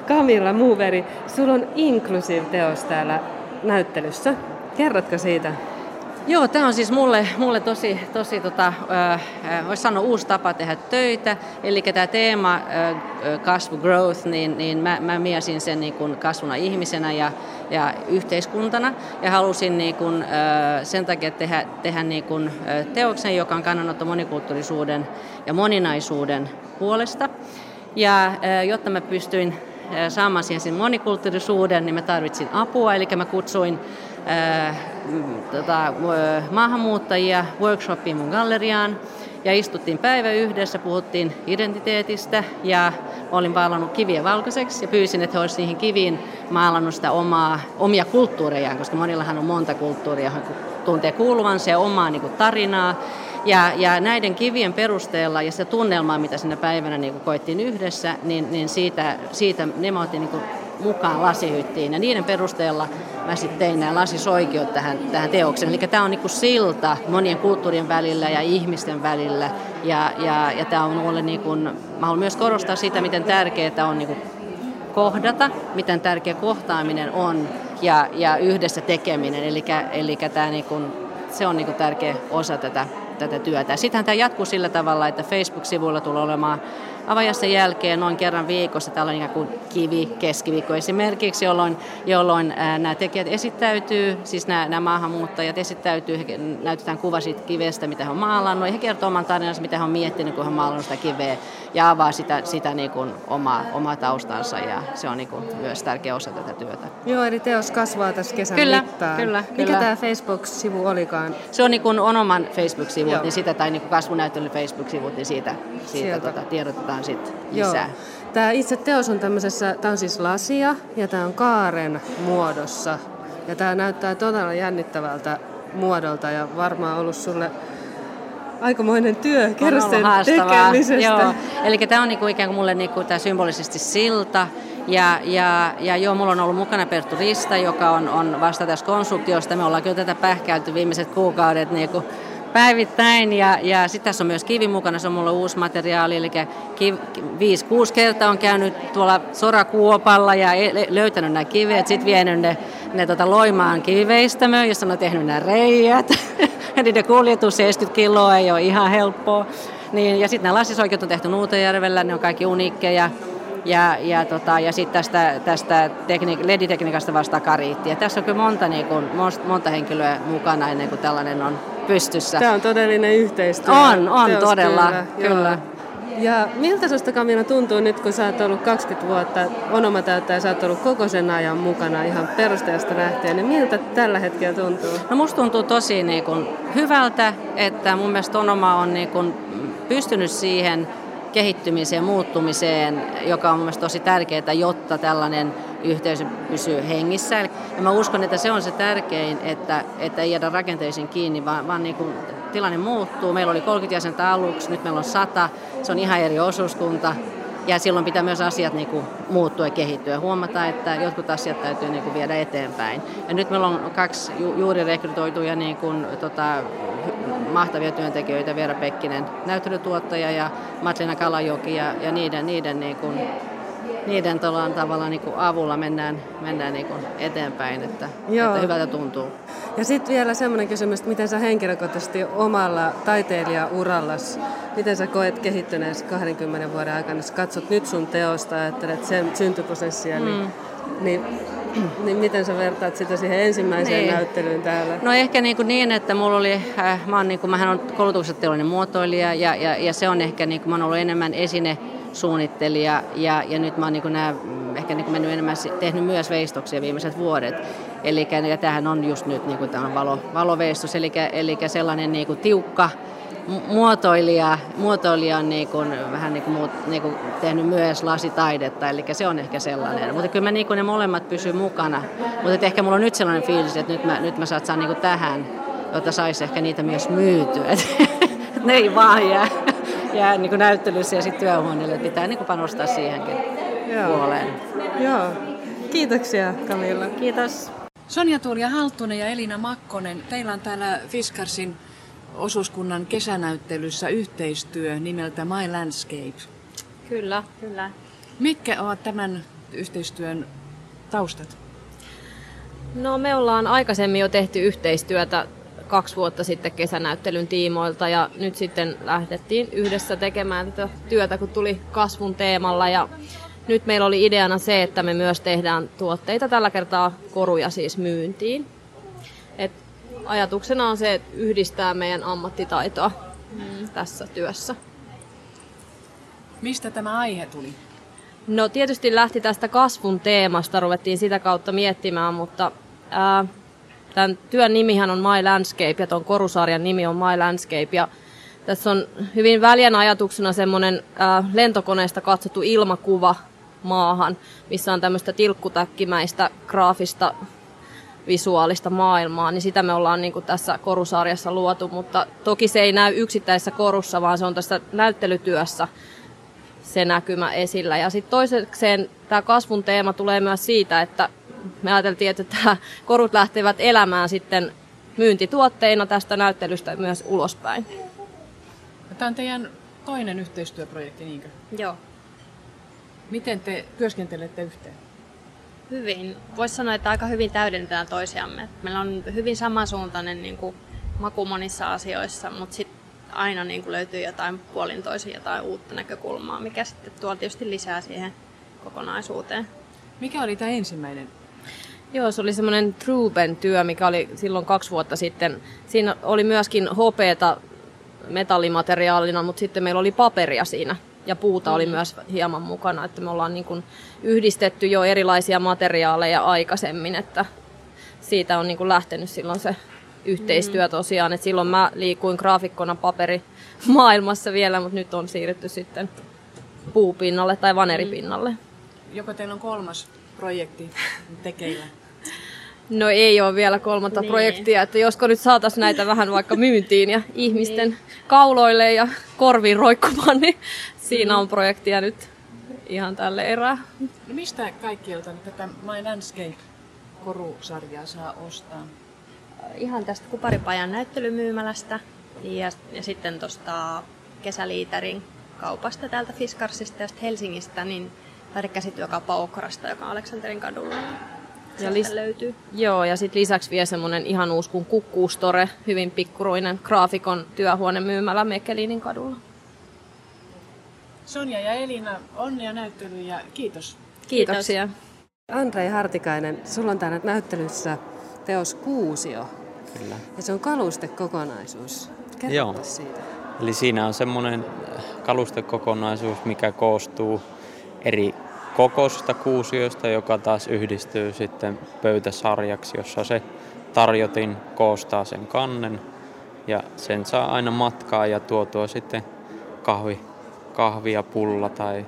Camilla Moveri, sulla on Inclusive-teos täällä näyttelyssä. Kerrotko siitä? Joo, tämä on siis mulle tosi voisi sanoa uusi tapa tehdä töitä. Eli tämä teema kasvu, growth, niin mä miesin sen niin kuin kasvuna ihmisenä ja yhteiskuntana. Ja halusin niin kuin, sen takia tehdä niin kuin teoksen, joka on kannanotto monikulttuurisuuden ja moninaisuuden puolesta. Ja jotta mä pystyin saamaan siihen sen monikulttuurisuuden, niin mä tarvitsin apua. Eli mä kutsuin maahanmuuttajia workshopiin mun galleriaan ja istuttiin päivä yhdessä, puhuttiin identiteetistä ja olin maalannut kiviä valkoiseksi ja pyysin, että he olisivat niihin kiviin maalannut sitä omia kulttuurejaan, koska monillahan on monta kulttuuria, johon tuntee kuuluvansa ja omaa niin kuin tarinaa. Ja näiden kivien perusteella ja se tunnelmaa, mitä sinä päivänä niin kuin koettiin yhdessä, niin siitä ne mä otin niin kuin mukaan lasihyttiin. Ja niiden perusteella mä sitten tein nämä lasisoikeut tähän teokseen. Eli tämä on niin kuin silta monien kulttuurien välillä ja ihmisten välillä. Ja tämä on mulle niin kuin, mä haluan myös korostaa sitä, miten tärkeää on niin kuin kohdata, miten tärkeä kohtaaminen on ja yhdessä tekeminen. Eli tämä niin kuin, se on niin kuin tärkeä osa tätä työtä. Sittenhän tämä jatkuu sillä tavalla, että Facebook-sivuilla tulee olemaan avajaisten jälkeen noin kerran viikossa tällainen ikään kuin keskiviikko esimerkiksi, jolloin nämä tekijät esittäytyy, siis nämä maahanmuuttajat esittäytyy, he näytetään kuva siitä kivestä, mitä he on maalannut, ja he kertoo oman tarinansa, mitä he on miettinyt, kun he on maalannut sitä kiveä, ja avaa sitä niin kuin omaa taustansa, ja se on niin kuin myös tärkeä osa tätä työtä. Joo, eli teos kasvaa tässä kesän mittaan. Kyllä. Mikä tämä Facebook-sivu olikaan? Se on niin kuin Onoman Facebook-sivut, niin sitä, tai niin kuin kasvunäyttelyn Facebook-sivut, niin siitä tiedotetaan sitten lisää. Joo. Tämä itse teos on tämä on siis lasia ja tämä on kaaren muodossa. Ja tämä näyttää todella jännittävältä muodolta ja varmaan ollut sulle aikamoinen työ. Kerro sen tekemisestä. Joo. Eli tämä on niinku ikään kuin mulle niinku tämä symbolisesti silta. Ja joo, mulla on ollut mukana Perttu Rista, joka on vasta tässä konstruktiosta. Me ollaan kyllä tätä pähkäilty viimeiset kuukaudet niinku päivittäin ja sitten tässä on myös kivi mukana, se on mulle uusi materiaali, eli 5-6 kertaa on käynyt tuolla sorakuopalla ja löytänyt nämä kivet, sitten vienyt ne Loimaan kiviveistämöön, jossa on tehnyt nämä reijät, ja niiden kuljetus 70 kiloa ei ole ihan helppoa. Niin, ja sitten nämä lasisoikeut on tehty Nuutajärvellä, ne on kaikki uniikkeja. Ja sitten tästä LED-tekniikasta vastaa Kariitti. Ja tässä on kyllä monta henkilöä mukana ennen kuin tällainen on pystyssä. Tämä on todellinen yhteistyö. On todella, kyllä. Ja miltä sinusta, Camilla, tuntuu nyt, kun sä oot ollut 20 vuotta, Onoma täyttää ja sä oot ollut koko sen ajan mukana ihan perusteesta lähtien, niin miltä tällä hetkellä tuntuu? No musta tuntuu tosi hyvältä, että mun mielestä Onoma on pystynyt siihen kehittymiseen, muuttumiseen, joka on mun mielestä tosi tärkeää, jotta tällainen yhteisö pysyy hengissä. Ja mä uskon, että se on se tärkein, että ei jäädä rakenteisiin kiinni, vaan niin kuin tilanne muuttuu. Meillä oli 30 jäsentä aluksi, nyt meillä on 100. Se on ihan eri osuuskunta. Ja silloin pitää myös asiat muuttua ja kehittyä. Huomata, että jotkut asiat täytyy viedä eteenpäin. Ja nyt meillä on 2 juuri rekrytoituja mahtavia työntekijöitä, Veera Pekkinen, näyttelytuottaja ja Matlina Kalajoki ja niiden tavalla avulla mennään eteenpäin, että hyvältä tuntuu. Ja sitten vielä semmoinen kysymys, että miten sä henkilökohtaisesti omalla taiteilijaurallasi, miten sä koet kehittyneessä 20 vuoden aikana, jos katsot nyt sun teosta ja ajattelet sen syntyprosessia, niin miten sä vertaat sitä siihen ensimmäiseen näyttelyyn täällä? No ehkä niin että mulla oli, mähän olen koulutukset teollinen muotoilija ja se on ehkä mä oon ollut enemmän esinesuunnittelija ja nyt mä oon ehkä mennyt enemmän tehnyt myös veistoksia viimeiset vuodet. Ja tämähän on just nyt tämä valoveistos, eli sellainen tiukka muotoilija on vähän tehnyt myös lasitaidetta, eli se on ehkä sellainen. Mutta kyllä ne molemmat pysyy mukana. Mutta ehkä mulla on nyt sellainen fiilis, että nyt mä satsaan tähän, jotta saisi ehkä niitä myös myytyä. Ne ei vaan jää näyttelyssä ja sitten työhuoneelle. Pitää panostaa siihenkin puoleen. Joo. Kiitoksia, Camilla. Kiitos. Sonja-Tuulia Halttunen ja Elina Makkonen, teillä on täällä Fiskarsin osuuskunnan kesänäyttelyssä yhteistyö nimeltä My Landscape. Kyllä. Mitkä ovat tämän yhteistyön taustat? No me ollaan aikaisemmin jo tehty yhteistyötä 2 vuotta sitten kesänäyttelyn tiimoilta ja nyt sitten lähdettiin yhdessä tekemään tätä työtä, kun tuli kasvun teemalla ja nyt meillä oli ideana se, että me myös tehdään tuotteita tällä kertaa koruja siis myyntiin. Et ajatuksena on se, että yhdistää meidän ammattitaitoa tässä työssä. Mistä tämä aihe tuli? No tietysti lähti tästä kasvun teemasta, ruvettiin sitä kautta miettimään, mutta tämän työn nimihän on My Landscape ja tuon korusarjan nimi on My Landscape. Ja tässä on hyvin väljänä ajatuksena semmoinen lentokoneesta katsottu ilmakuva maahan, missä on tämmöistä tilkkutäkkimäistä graafista visuaalista maailmaa, niin sitä me ollaan niin kuin tässä korusarjassa luotu, mutta toki se ei näy yksittäisessä korussa, vaan se on tässä näyttelytyössä se näkymä esillä. Ja sitten toisekseen tämä kasvun teema tulee myös siitä, että me ajateltiin, että tämä korut lähtevät elämään sitten myyntituotteina tästä näyttelystä myös ulospäin. Tämä on teidän toinen yhteistyöprojekti, niinkö? Joo. Miten te työskentelette yhteen? Hyvin. Voisi sanoa, että aika hyvin täydennetään toisiamme. Meillä on hyvin samansuuntainen niin kuin maku monissa asioissa, mutta sitten aina niin kuin löytyy jotain puolin toisin jotain uutta näkökulmaa, mikä sitten tuo tietysti lisää siihen kokonaisuuteen. Mikä oli tämä ensimmäinen? Joo, se oli semmoinen Truben työ, mikä oli silloin 2 vuotta sitten. Siinä oli myöskin hopeata metallimateriaalina, mutta sitten meillä oli paperia siinä. Ja puuta oli myös hieman mukana, että me ollaan niin kuin yhdistetty jo erilaisia materiaaleja aikaisemmin, että siitä on niin kuin lähtenyt silloin se yhteistyö tosiaan. Että silloin mä liikuin graafikkona paperimaailmassa vielä, mutta nyt on siirrytty sitten puupinnalle tai vaneripinnalle. Joko teillä on 3. projekti tekeillä? No ei ole vielä 3. projektia, että josko nyt saataisiin näitä vähän vaikka myyntiin ja ihmisten kauloille ja korviin roikkumaan, niin siinä on projektia nyt ihan tälle erää. No mistä kaikkialta tätä My Landscape-korusarjaa saa ostaa? Ihan tästä Kuparipajan näyttelymyymälästä ja sitten tuosta Kesäliiterin kaupasta täältä Fiskarsista ja Helsingistä, niin taidekäsityökauppa Okrasta, joka on Aleksanterin kadulla. Ja löytyy. Joo, ja sitten lisäksi vielä semmoinen ihan uusi kuin Kukkuustore, hyvin pikkuruinen graafikon työhuonemyymälä Mekelinin kadulla. Sonja ja Elina, onnea näyttelyyn ja kiitos. Kiitoksia. Andrei Hartikainen, sulla on täällä näyttelyssä teos Kuusio. Kyllä. Ja se on kalustekokonaisuus. Kerro siitä. Eli siinä on semmoinen kalustekokonaisuus, mikä koostuu eri kokoisista kuusioista, joka taas yhdistyy sitten pöytäsarjaksi, jossa se tarjotin koostaa sen kannen ja sen saa aina matkaa ja tuotua sitten kahvia, pulla tai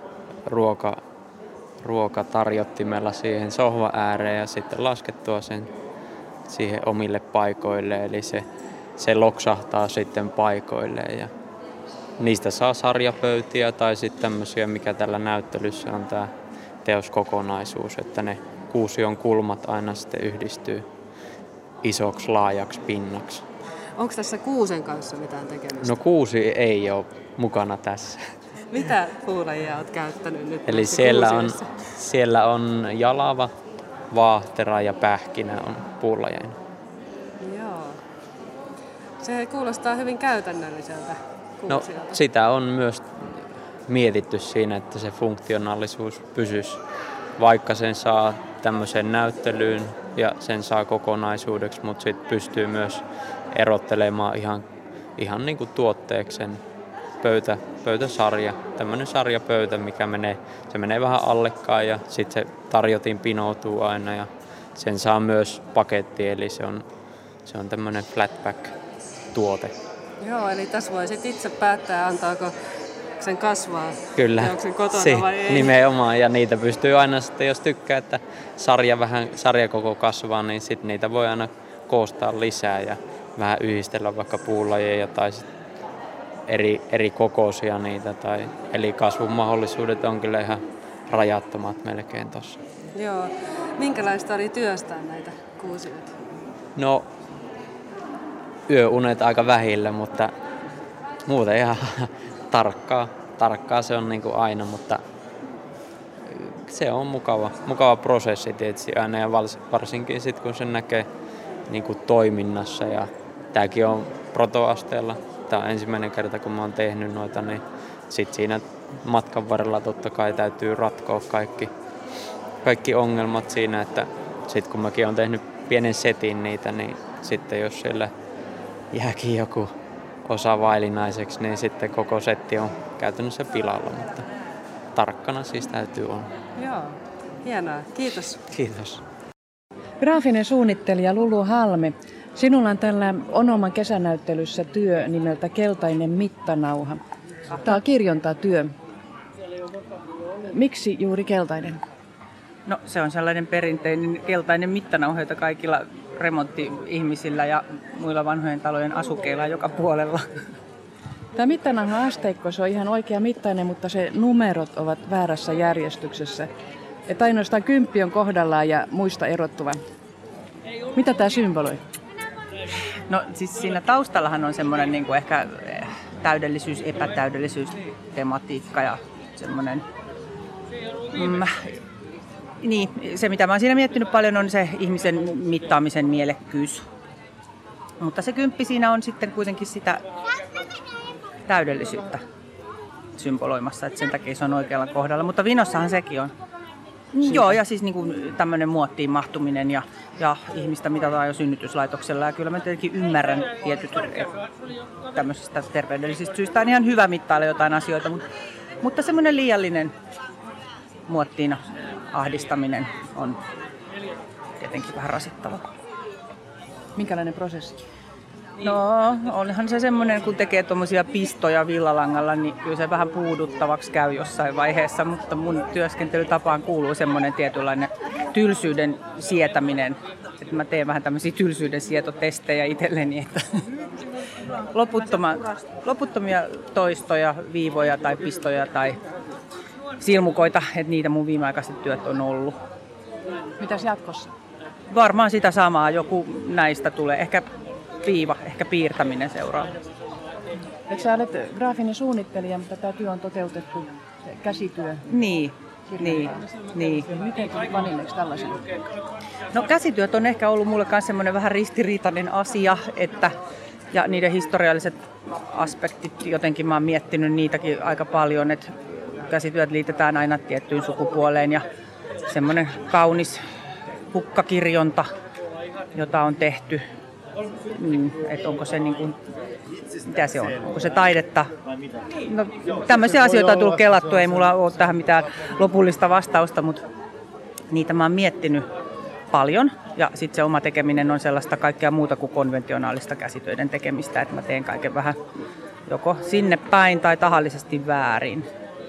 ruokatarjottimella siihen sohvan ääreen ja sitten laskettua sen siihen omille paikoille, eli se loksahtaa sitten paikoilleen ja niistä saa sarjapöytiä tai sitten tämmöisiä, mikä tällä näyttelyssä on tämä teoskokonaisuus, että ne kuusion kulmat aina sitten yhdistyy isoksi laajaksi pinnaksi. Onko tässä kuusen kanssa mitään tekemistä? No kuusi ei ole mukana tässä. Mitä puulajia olet käyttänyt nyt? Eli siellä on jalava, vaahtera ja pähkinä on puulajeina. Joo. Se kuulostaa hyvin käytännölliseltä kuusiolta. No sitä on myös mietitty siinä, että se funktionaalisuus pysyisi, vaikka sen saa tämmöiseen näyttelyyn ja sen saa kokonaisuudeksi, mutta sitten pystyy myös erottelemaan ihan niin kuin tuotteeksi sen pöytäsarja, tämmöinen sarjapöytä, mikä menee vähän allekkaan ja sitten se tarjotin pinoutuu aina ja sen saa myös paketti, eli se on tämmöinen flatback-tuote. Joo, eli tässä voi sitten itse päättää, antaako sen kasvaa. Kyllä, onko se kotona vai ei. Nimenomaan, ja niitä pystyy aina sitten, jos tykkää, että sarjakoko kasvaa, niin sitten niitä voi aina koostaa lisää ja vähän yhdistellä vaikka puulajeja tai eri kokoisia niitä. Eli kasvun mahdollisuudet on kyllä ihan rajattomat melkein tuossa. Joo. Minkälaista oli työstää näitä kuusioita? No, yöunet aika vähillä, mutta muuten ihan tarkkaa se on niin kuin aina, mutta se on mukava prosessi tietysti aina ja varsinkin sitten kun sen näkee niin kuin toiminnassa ja tämäkin on protoasteella. Tämä on ensimmäinen kerta kun mä oon tehnyt noita, niin sitten siinä matkan varrella totta kai täytyy ratkoa kaikki ongelmat siinä, että sitten kun mäkin oon tehnyt pienen setin niitä, niin sitten jos siellä jääkin joku osa vaillinaiseksi, niin sitten koko setti on käytännössä pilalla, mutta tarkkana siis täytyy olla. Joo, hienoa. Kiitos. Kiitos. Graafinen suunnittelija Lulu Halme, sinulla on tällä Onoman kesänäyttelyssä työ nimeltä Keltainen mittanauha. Tämä on kirjontatyö. Miksi juuri keltainen? No se on sellainen perinteinen keltainen mittanauha, jota kaikilla remontti-ihmisillä ja muilla vanhojen talojen asukeilla joka puolella. Tämä mittanauha-asteikko, se on ihan oikea mittainen, mutta se numerot ovat väärässä järjestyksessä. Että ainoastaan 10 on kohdallaan ja muista erottuva. Mitä tämä symboloi? No siis siinä taustallahan on semmoinen niin kuin ehkä täydellisyys, epätäydellisyys, tematiikka ja semmoinen... Niin, se mitä mä oon siinä miettinyt paljon on se ihmisen mittaamisen mielekkyys. Mutta se 10 siinä on sitten kuitenkin sitä täydellisyyttä symboloimassa, että sen takia se on oikealla kohdalla. Mutta vinossahan sekin on. Joo, ja siis niin kuin tämmöinen muottiin mahtuminen ja ihmistä mitataan jo synnytyslaitoksella. Ja kyllä mä tietenkin ymmärrän tietyt tämmöisistä terveydellisistä syistä. On ihan hyvä mittailla jotain asioita, mutta semmoinen liiallinen muottiin ahdistaminen on tietenkin vähän rasittava. Minkälainen prosessi? No, onhan se semmoinen, kun tekee tuommoisia pistoja villalangalla, niin kyllä se vähän puuduttavaksi käy jossain vaiheessa, mutta mun työskentelytapaan kuuluu semmoinen tietynlainen tylsyyden sietäminen. Että mä teen vähän tämmöisiä tylsyyden sietotestejä itselleni, että loputtomia toistoja, viivoja tai pistoja tai silmukoita, että niitä mun viimeaikaiset työt on ollut. Mitäs jatkossa? Varmaan sitä samaa, joku näistä tulee. Ehkä viiva, ehkä piirtäminen seuraa. Et sä olet graafinen suunnittelija, mutta tämä työ on toteutettu käsityö. Niin. Miten tuli valinneeksi tällaisen? No käsityöt on ehkä ollut mulle myös semmoinen vähän ristiriitainen asia, ja niiden historialliset aspektit, jotenkin mä oon miettinyt niitäkin aika paljon, että käsityöt liitetään aina tiettyyn sukupuoleen ja semmoinen kaunis kukkakirjonta, jota on tehty, että onko se niin kuin, mitä se on, onko se taidetta? No, tämmöisiä asioita on tullut kelattu, ei mulla ole tähän mitään lopullista vastausta, mutta niitä mä oon miettinyt paljon ja sitten se oma tekeminen on sellaista kaikkea muuta kuin konventionaalista käsitöiden tekemistä, että mä teen kaiken vähän joko sinne päin tai tahallisesti väärin.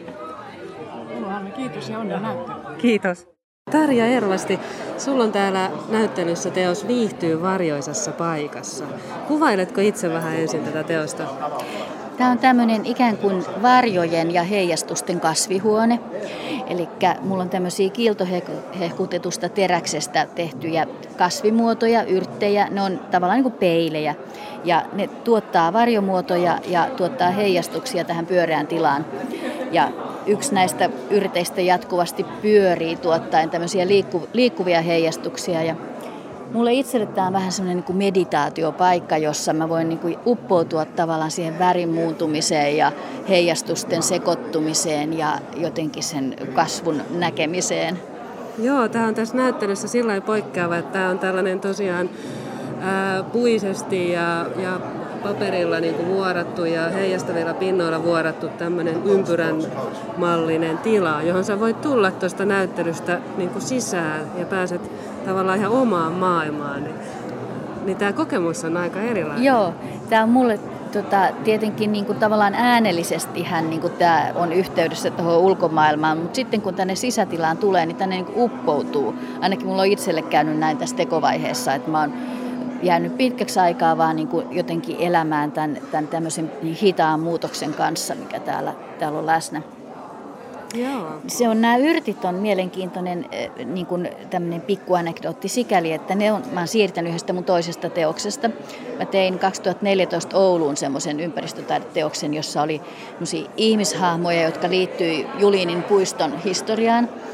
Kiitos ja onnea näyttelyyn. Kiitos. Tarja Ervasti, sulla on täällä näyttelyssä teos Viihtyy varjoisessa paikassa. Kuvailetko itse vähän ensin tätä teosta? Tämä on tämmöinen ikään kuin varjojen ja heijastusten kasvihuone. Eli mulla on tämmöisiä kiiltohehkutetusta teräksestä tehtyjä kasvimuotoja, yrttejä. Ne on tavallaan niin kuin peilejä. Ja ne tuottaa varjomuotoja ja tuottaa heijastuksia tähän pyöreään tilaan. Ja yksi näistä yrteistä jatkuvasti pyörii tuottaen tämmöisiä liikkuvia heijastuksia. Ja mulle itselle tämä on vähän semmoinen niin kuin meditaatiopaikka, jossa mä voin niin kuin uppoutua tavallaan siihen värin muuntumiseen ja heijastusten sekoittumiseen ja jotenkin sen kasvun näkemiseen. Joo, tämä on tässä näyttelyssä sillä lailla poikkeava, että tämä on tällainen tosiaan puisesti ja paperilla niin kuin vuorattu ja heijastavilla pinnoilla vuorattu tämmöinen ympyrän mallinen tila, johon sä voit tulla tuosta näyttelystä niin kuin sisään ja pääset tavallaan ihan omaan maailmaan. Niin tämä kokemus on aika erilainen. Joo, tämä on mulle tietenkin niin kuin tavallaan äänellisestihän niin kuin tämä on yhteydessä tuohon ulkomaailmaan, mutta sitten kun tänne sisätilaan tulee, niin tänne niin kuin uppoutuu. Ainakin mulla on itselle käynyt näin tässä tekovaiheessa, että mä oon jäänyt pitkäksi aikaa vaan niin kuin jotenkin elämään tämän tämmöisen hitaan muutoksen kanssa, mikä täällä on läsnä. Joo. Nämä yrtit on mielenkiintoinen niin kuin tämmöinen pikkuanekdootti sikäli, että mä oon siirtänyt yhdestä mun toisesta teoksesta. Mä tein 2014 Ouluun semmoisen ympäristötaideteoksen, jossa oli ihmishahmoja, jotka liittyi Julinin puiston historiaan.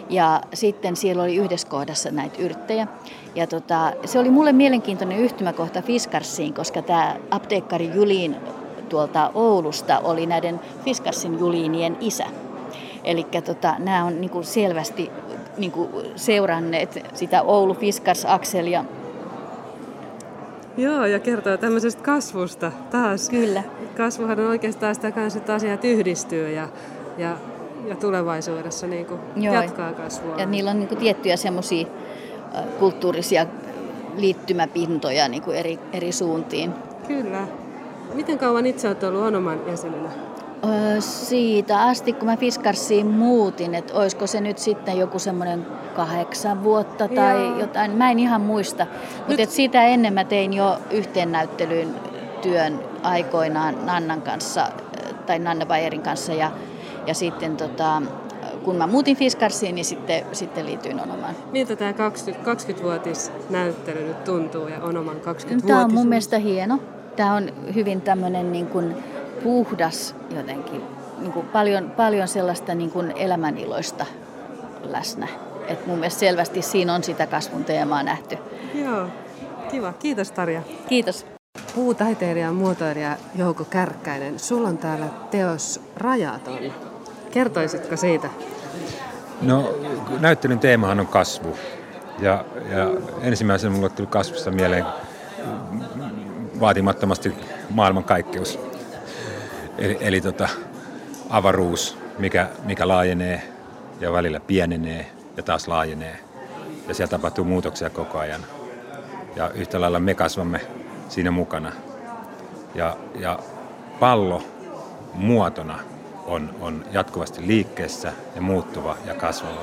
Ja sitten siellä oli yhdessä kohdassa näitä yrttejä. Ja se oli mulle mielenkiintoinen yhtymäkohta Fiskarsiin, koska tämä apteekkari Julin tuolta Oulusta oli näiden Fiskarsin Juliinien isä. Eli nämä on niinku selvästi niinku seuranneet sitä Oulu-Fiskars-akselia. Joo, ja kertoo tämmöisestä kasvusta taas. Kyllä. Kasvuhan on oikeastaan sitä kanssa, että asiat yhdistyy ja tulevaisuudessa niin kuin jatkaa kasvua. Ja niillä on niin kuin tiettyjä semmoisia kulttuurisia liittymäpintoja niin kuin eri suuntiin. Kyllä. Miten kauan itse olet ollut Onoman jäsenenä? Siitä asti, kun mä Fiskarsiin muutin, että olisiko se nyt sitten joku semmoinen 8 vuotta tai jotain. Mä en ihan muista, mutta siitä ennen mä tein jo yhteennäyttelyyn työn aikoinaan Nannan kanssa tai Nanne Bayerin kanssa ja sitten kun mä muutin Fiskarsiin, niin sitten liityin Onomaan. Miltä tämä 20-vuotisnäyttely nyt tuntuu ja Onoman 20-vuotis? Tämä on mun mielestä hieno. Tämä on hyvin tämmöinen niin kuin puhdas jotenkin, niin kuin paljon sellaista niin kuin elämäniloista läsnä. Et mun mielestä selvästi siinä on sitä kasvun teemaa nähty. Joo, kiva. Kiitos Tarja. Kiitos. Puutaiteilija ja muotoilija Jouko Kärkkäinen, sulla on täällä teos Rajaton. Kertoisitko siitä? No, näyttelyn teemahan on kasvu. Ja ensimmäisenä mulle tuli kasvusta mieleen vaatimattomasti maailmankaikkeus. Eli avaruus, mikä laajenee ja välillä pienenee ja taas laajenee. Ja siellä tapahtuu muutoksia koko ajan. Ja yhtä lailla me kasvamme siinä mukana. Ja pallo muotona on jatkuvasti liikkeessä ja muuttuva ja kasvava.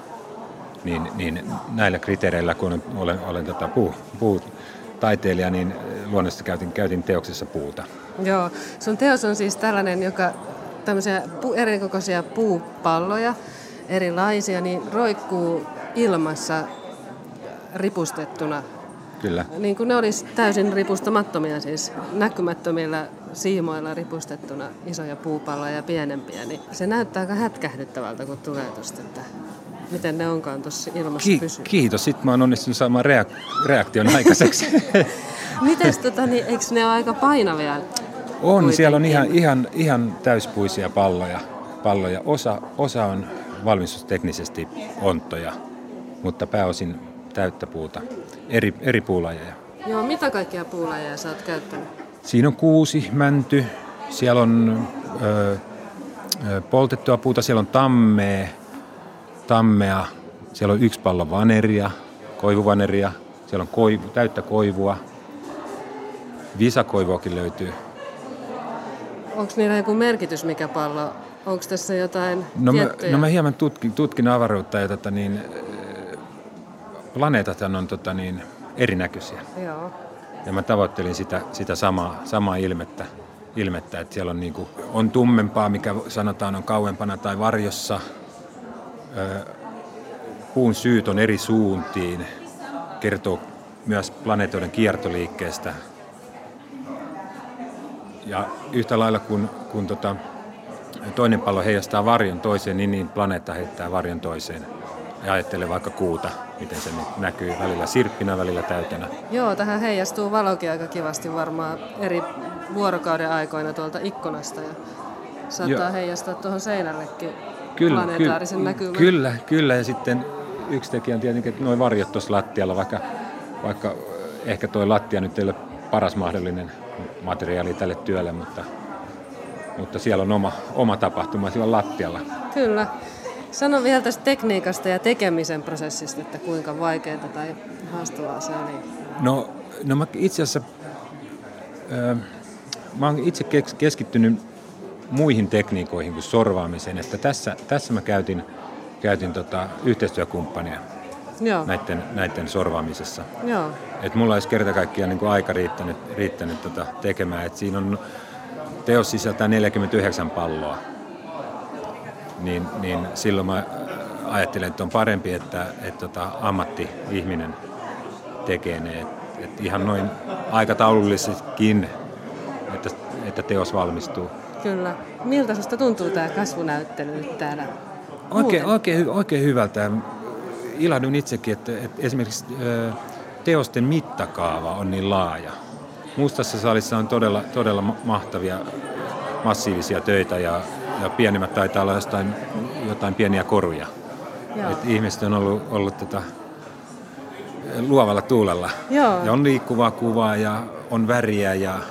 Niin näillä kriteereillä, kun olen puutaiteilija, niin luonnollisesti käytin teoksessa puuta. Joo, sun teos on siis tällainen, joka tämmöisiä erikokoisia puupalloja, erilaisia, niin roikkuu ilmassa ripustettuna. Kyllä. Niin kuin ne olisi täysin ripustamattomia, siis näkymättömillä siimoilla ripustettuna isoja puupalloja ja pienempiä. Niin se näyttää aika hätkähdyttävältä, kun tulee tuosta, että miten ne onkaan tuossa ilmassa pysyä. Kiitos, sitten mä oon onnistunut saamaan reaktion aikaiseksi. Mites niin eikö ne ole aika painavia? On, kuitenkin? Siellä on ihan täyspuisia palloja. Osa on valmistusteknisesti onttoja, mutta pääosin täyttä puuta. Eri puulajeja. Joo, mitä kaikkia puulajeja sä oot käyttänyt? Siinä on kuusi, mänty, siellä on poltettua puuta, siellä on tammea, siellä on 1 pallo vaneria, koivuvaneria, siellä on täyttä koivua, visakoivuakin löytyy. Onko niillä joku merkitys, mikä pallo? Onko tässä jotain tiettyjä? No mä hieman tutkin avaruutta ja planeetathan on erinäköisiä. Joo. Ja mä tavoittelin sitä samaa ilmettä, että siellä on tummempaa, mikä sanotaan on kauempana tai varjossa. Puun syyt on eri suuntiin, kertoo myös planeetoiden kiertoliikkeestä. Ja yhtä lailla kun toinen pallo heijastaa varjon toiseen, niin planeetta heittää varjon toiseen. Ja ajattele vaikka kuuta, miten se näkyy välillä sirppinä, välillä täytänä. Joo, tähän heijastuu valokin aika kivasti varmaan eri vuorokauden aikoina tuolta ikkunasta. Ja saattaa heijastaa tuohon seinällekin planetaarisen näkymän. Kyllä. Ja sitten yksi tekijä on tietenkin, että nuo varjot tuossa lattialla, vaikka ehkä tuo lattia nyt ei ole paras mahdollinen materiaali tälle työlle, mutta siellä on oma tapahtuma siellä lattialla. Kyllä. Sano vielä tästä tekniikasta ja tekemisen prosessista, että kuinka vaikeaa tai haastavaa se oli. No mä itse asiassa mä oon itse keskittynyt muihin tekniikoihin kuin sorvaamiseen, että tässä mä käytin yhteistyökumppania. Joo. Näiden sorvaamisessa. Joo. Et mulla olisi kerta kaikkiaan niin kuin aika riittänyt tekemään, että siinä on teos sisältää 49 palloa. Niin silloin mä ajattelen, että on parempi, että ammatti-ihminen tekee ne. Et ihan noin aikataulullisestikin, että teos valmistuu. Kyllä. Miltä susta tuntuu tämä kasvunäyttely nyt täällä Oikein hyvältä. Ilahdun itsekin, että esimerkiksi teosten mittakaava on niin laaja. Mustassa salissa on todella mahtavia massiivisia töitä ja pienemmät taitaa olla jotain pieniä koruja. Et ihmiset on ollut luovalla tuulella. Joo. Ja on liikkuvaa kuvaa ja on väriä ja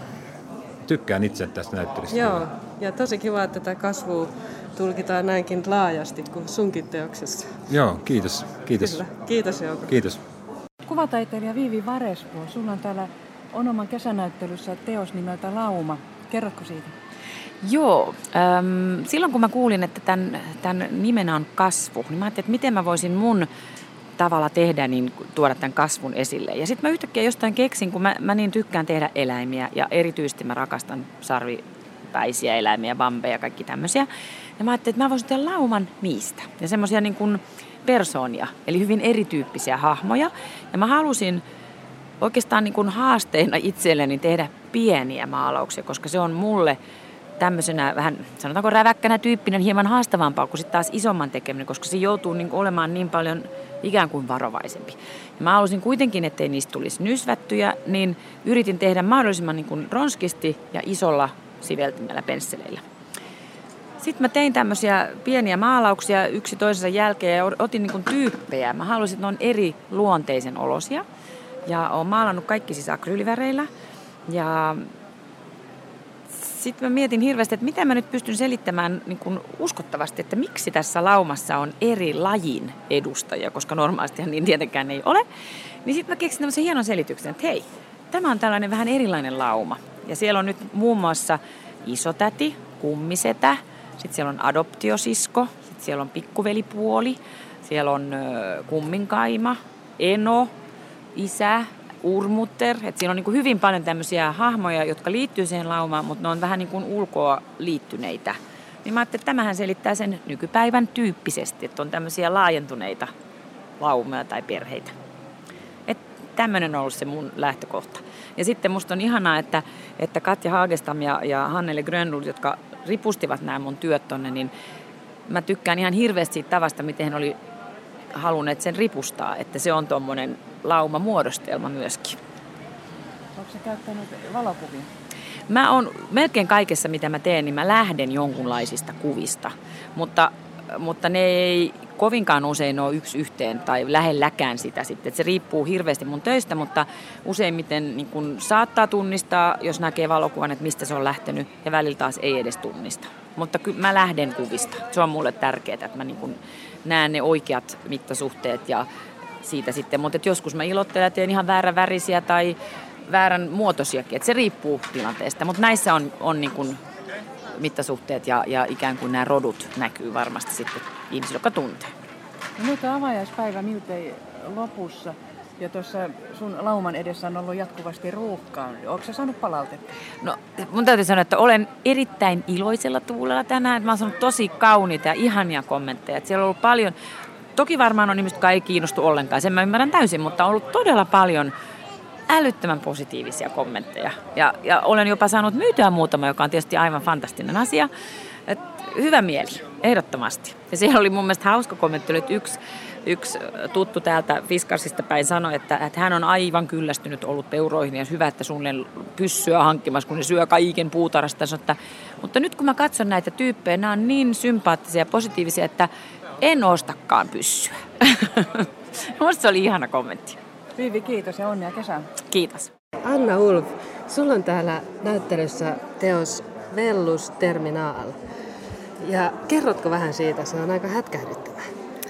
tykkään itse tästä näyttelystä. Joo, ja tosi kiva, että tätä kasvua tulkitaan näinkin laajasti kuin sunkin teoksessa. Joo, kiitos. Kyllä. Kiitos Jouko. Kiitos. Kuvataiteilija Viivi Varesvuo, sulla on täällä Onoman kesänäyttelyssä teos nimeltä Lauma. Kerrotko siitä? Joo, silloin kun mä kuulin, että tämän nimenä on kasvu, niin mä ajattelin, että miten mä voisin mun tavalla tehdä, niin tuoda tämän kasvun esille. Ja sitten mä yhtäkkiä jostain keksin, kun mä niin tykkään tehdä eläimiä ja erityisesti mä rakastan sarvipäisiä eläimiä, bambeja ja kaikki tämmöisiä. Ja mä ajattelin, että mä voisin tehdä lauman niistä ja semmoisia niin kuin persoonia, eli hyvin erityyppisiä hahmoja. Ja mä halusin oikeastaan niin kuin haasteena itselleni tehdä pieniä maalauksia, koska se on mulle tämmöisenä vähän, sanotaanko räväkkänä tyyppinen, hieman haastavampaa kuin sitten taas isomman tekeminen, koska se joutuu niin kuin olemaan niin paljon ikään kuin varovaisempi. Ja mä halusin kuitenkin, ettei niistä tulisi nysvättyjä, niin yritin tehdä mahdollisimman niin kuin ronskisti ja isolla siveltimellä pensseleillä. Sitten mä tein tämmöisiä pieniä maalauksia yksi toisensa jälkeen ja otin niin kuin tyyppejä. Mä halusin, että ne on eri luonteisen olosia ja oon maalannut kaikki siis akryyliväreillä. Ja sitten mä mietin hirveästi, että miten mä nyt pystyn selittämään niin kuin uskottavasti, että miksi tässä laumassa on eri lajin edustajia, koska normaalistihan niin tietenkään ei ole. Niin sitten mä keksin tämmöisen hienon selityksen, että hei, tämä on tällainen vähän erilainen lauma. Ja siellä on nyt muun muassa isotäti, kummisetä, sitten siellä on adoptiosisko, sitten siellä on pikkuvelipuoli, siellä on kumminkaima, eno, isä, urmutter. Että siinä on niin kuin hyvin paljon tämmöisiä hahmoja, jotka liittyy siihen laumaan, mutta ne on vähän niin kuin ulkoa liittyneitä. Niin mä ajattelin, että tämähän selittää sen nykypäivän tyyppisesti, että on tämmöisiä laajentuneita laumia tai perheitä. Että tämmöinen on ollut se mun lähtökohta. Ja sitten musta on ihanaa, että Katja Haagestam ja Hannele Grönlund, jotka ripustivat nämä mun työt tonne, niin mä tykkään ihan hirveästi siitä tavasta, miten he oli halunneet sen ripustaa, että se on tommonen laumamuodostelma myöskin. Onko sä käyttänyt valokuvia? Mä oon melkein kaikessa, mitä mä teen, niin mä lähden jonkunlaisista kuvista, mutta ne ei kovinkaan usein ole yksi yhteen tai lähelläkään sitä sitten. Et se riippuu hirveästi mun töistä, mutta useimmiten niin kun saattaa tunnistaa, jos näkee valokuvan, että mistä se on lähtenyt, ja välillä taas ei edes tunnista. Mutta kyllä mä lähden kuvista. Se on mulle tärkeää, että mä niin kun näen ne oikeat mittasuhteet ja siitä sitten. Mutta joskus mä ilottelen ja teen ihan väärän värisiä tai väärän muotoisiakin. Et se riippuu tilanteesta, mutta näissä on niin kun mittasuhteet ja ikään kuin nämä rodut näkyy varmasti sitten ihmisille, jotka tuntee. No nyt on avajaispäivä miltei lopussa ja tuossa sun lauman edessä on ollut jatkuvasti ruuhkaa. Oletko sä saanut palautetta? No mun täytyy sanoa, että olen erittäin iloisella tuulella tänään. Mä oon saanut tosi kauniita ja ihania kommentteja. Että siellä on ollut paljon, toki varmaan on ihmiset, jotka ei kiinnostu ollenkaan, sen mä ymmärrän täysin, mutta on ollut todella paljon älyttömän positiivisia kommentteja. Ja olen jopa saanut myytyä muutama, joka on tietysti aivan fantastinen asia. Et hyvä mieli, ehdottomasti. Ja siellä oli mun mielestä hauska kommentti, että yksi tuttu täältä Fiskarsista päin sanoi, että hän on aivan kyllästynyt ollut peuroihin ja hyvä, että sulle pyssyä hankkimassa, kun ne syö kaiken puutarhasta. Mutta nyt kun mä katson näitä tyyppejä, nämä on niin sympaattisia ja positiivisia, että en ostakaan pyssyä. Minusta se oli ihana kommentti. Viivi, kiitos ja onnea kesään. Kiitos. Anna Ulf, sulla on täällä näyttelyssä teos Vellus Terminal. Ja kerrotko vähän siitä? Se on aika hätkähdyttävää.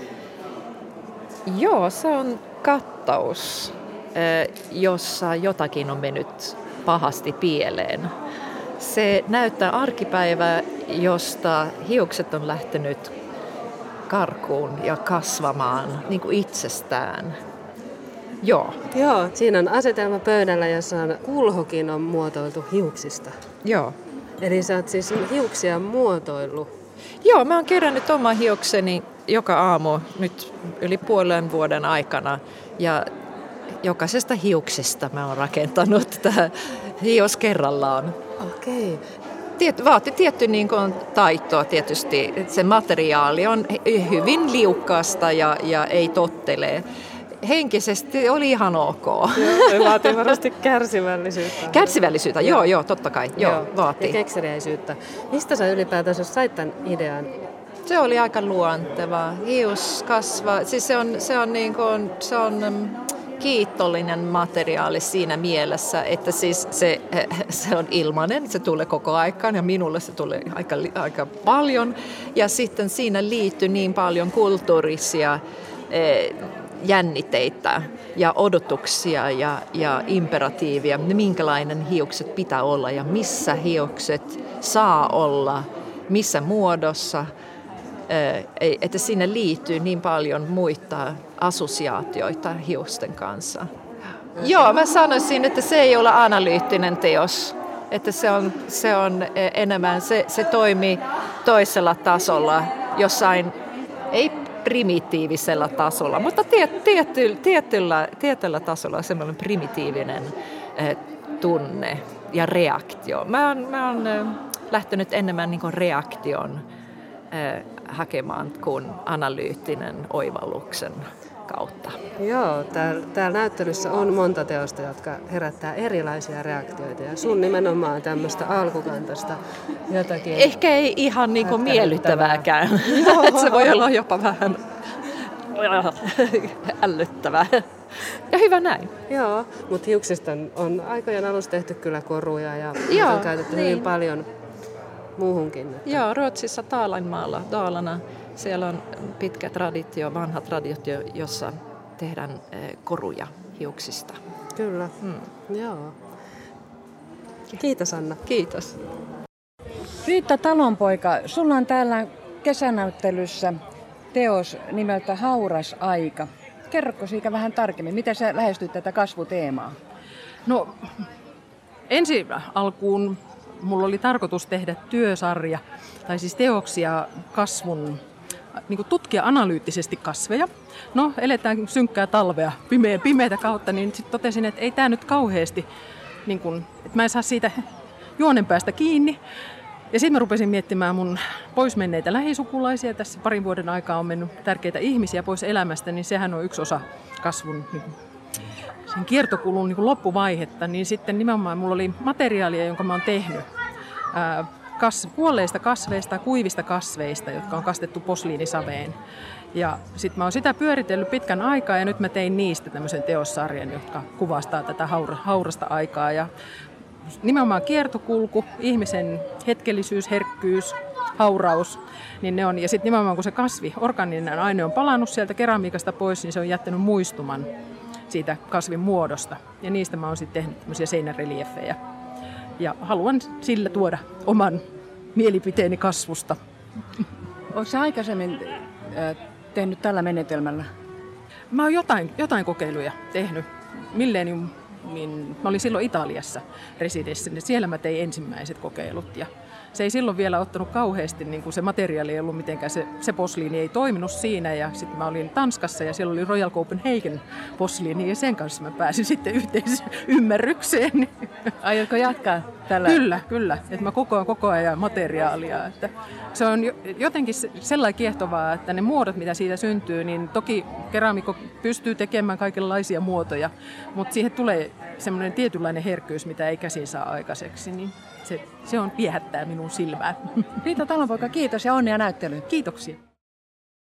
Joo, se on kattaus, jossa jotakin on mennyt pahasti pieleen. Se näyttää arkipäivää, josta hiukset on lähtenyt karkuun ja kasvamaan niin kuin itsestään. Joo, siinä on asetelma pöydällä, jossa on kulhokin on muotoiltu hiuksista. Joo. Eli sä oot siis hiuksia muotoillut. Joo, mä oon kerännyt oman hiukseni joka aamu nyt yli puolen vuoden aikana. Ja jokaisesta hiuksesta mä oon rakentanut hios kerrallaan. Okei. vaati tietty niin kuin taitoa tietysti. Se materiaali on hyvin liukkaasta ja ei tottele. Henkisesti oli ihan ok. Joo, vaatii varmasti kärsivällisyyttä. Kärsivällisyyttä, joo, totta kai. Joo, vaatii. Ja kekseliäisyyttä. Mistä sä ylipäätänsä sait tämän idean? Se oli aika luonteva. Hius kasvaa. Siis se on kiitollinen materiaali siinä mielessä, että siis se on ilmainen, se tulee koko aikaan ja minulle se tulee aika paljon. Ja sitten siinä liittyy niin paljon kulttuurisia jännitteitä ja odotuksia ja imperatiivia, minkälainen hiukset pitää olla ja missä hiukset saa olla, missä muodossa. Että siinä liittyy niin paljon muita assosiaatioita hiusten kanssa. Joo, mä sanoisin, että se ei ole analyyttinen teos. Että se on enemmän, se toimii toisella tasolla, jossain, ei primitiivisellä tasolla, mutta tietyllä tasolla semmoinen primitiivinen tunne ja reaktio. Mä oon lähtenyt enemmän niin kuin reaktion hakemaan kuin analyyttinen oivalluksen kautta. Joo, täällä näyttelyssä on monta teosta, jotka herättää erilaisia reaktioita ja sun nimenomaan tämmöistä alkukantaista jotakin. Ehkä ei ihan niin kuin miellyttävääkään. Se voi olla jopa vähän ällöttävää. Ja hyvä näin. Joo, mutta hiuksista on aikojen alussa tehty kyllä koruja ja on käytetty hyvin paljon muuhunkin. Joo, Ruotsissa Taalanmaalla, Dalarna, siellä on pitkä traditio, vanha traditio, jossa tehdään koruja hiuksista. Kyllä, joo. Kiitos Anna. Kiitos. Riitta Talonpoika, sulla on täällä kesänäyttelyssä teos nimeltä Hauras aika. Kerrotko siitä vähän tarkemmin, miten sä lähestyt tätä kasvuteemaa? No, ensi alkuun mulla oli tarkoitus tehdä työsarja, tai siis teoksia kasvun, niin kuin tutkia analyyttisesti kasveja. No, eletään synkkää talvea, pimeätä kautta, niin sitten totesin, että ei tämä nyt kauheasti, niin kuin, että mä en saa siitä juonen päästä kiinni. Ja sitten mä rupesin miettimään mun poismenneitä lähisukulaisia. Tässä parin vuoden aikaa on mennyt tärkeitä ihmisiä pois elämästä, niin sehän on yksi osa kasvun sen kiertokulun niin kuin loppuvaihetta. Niin sitten nimenomaan mulla oli materiaalia, jonka mä oon tehnyt kuolleista kasveista, kuivista kasveista, jotka on kastettu posliinisaveen. Ja sitten mä oon sitä pyöritellyt pitkän aikaa ja nyt mä tein niistä tämmöisen teossarjan, jotka kuvastaa tätä haurasta aikaa. Ja nimenomaan kiertokulku, ihmisen hetkellisyys, herkkyys, hauraus, niin ne on. Ja sitten nimenomaan kun se kasvi, orgaaninen aine on palannut sieltä keramiikasta pois, niin se on jättänyt muistuman siitä kasvin muodosta. Ja niistä mä oon sitten tehnyt tämmöisiä seinäreliefejä. Ja haluan sillä tuoda oman mielipiteeni kasvusta. Oletko sä aikaisemmin tehnyt tällä menetelmällä? Mä oon jotain kokeiluja tehnyt. Millennium, niin mä olin silloin Italiassa residenssissä, niin siellä mä tein ensimmäiset kokeilut. Ja se ei silloin vielä ottanut kauheasti, niin kuin se materiaali ei ollut mitenkään, se posliini ei toiminut siinä. Ja sitten mä olin Tanskassa ja siellä oli Royal Copenhagen posliini ja sen kanssa mä pääsin sitten yhteisymmärrykseen. Aiotko jatkaa tällä? Kyllä. Että mä kokoan koko ajan materiaalia. Että se on jotenkin sellainen kiehtovaa, että ne muodot, mitä siitä syntyy, niin toki keramikko pystyy tekemään kaikenlaisia muotoja, mutta siihen tulee semmoinen tietynlainen herkkyys, mitä ei käsin saa aikaiseksi, niin se on viehättää minun silmään. Riitta Talonpoika, kiitos ja onnea näyttelyyn. Kiitoksia.